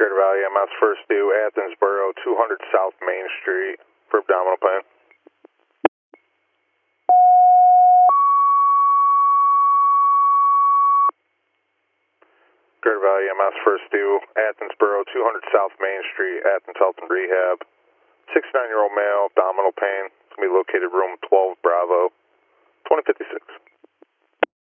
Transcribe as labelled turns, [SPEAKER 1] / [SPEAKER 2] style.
[SPEAKER 1] Greater Valley MS first due, Athensboro, 200 South Main Street for abdominal pain. Greater Valley MS first due, Athensboro, 200 South Main Street, Athens Health and Rehab. 69-year-old male, abdominal pain. It's going to be located room 12 Bravo, 2056.